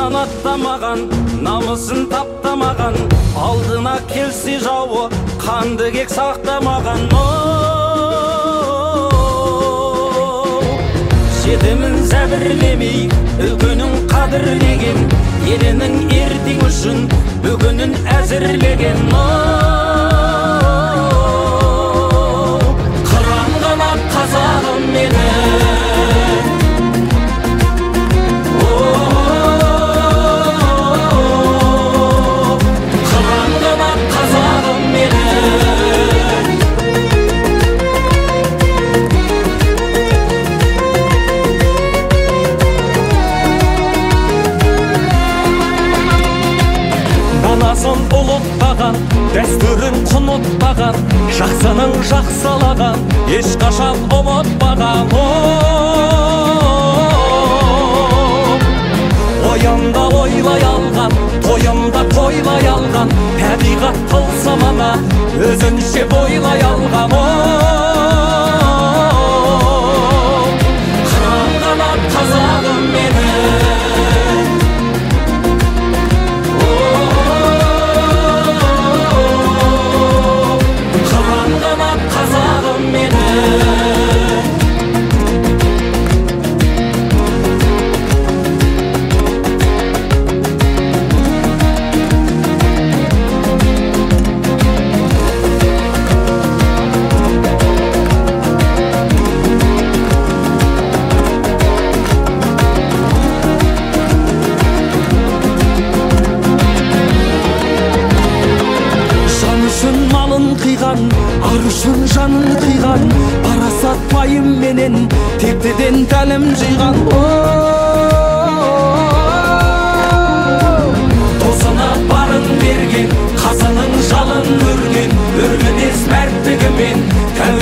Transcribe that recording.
артынан аттамаған, намысын таптамаған, алдына келсе жауы қанды кек сақтамаған. Жетімін зәбірлемей, үлкенін қадірлеген, елінің ертең үшін бүгінін әзірлеген. Қыран қанат қазағым менің, қыран қанат қазағым менің. Данасын ұлықтаған, дәстүрін құнытпаған, жақсының жақсылаған, ешқашан ұмытпаған. Ойында ойлай алған, тойында тойлай алған, табиғат тылсымына өзінше бойлай алған. Қыран қанат қазағым менің, қазағым менің. Жан үшін малын қиған, ар үшін жанын қиған, парасат пайым менен тектеден тәлім жиған. Досына барын берген, қасының жалын өрген, өргенес мәрттігімен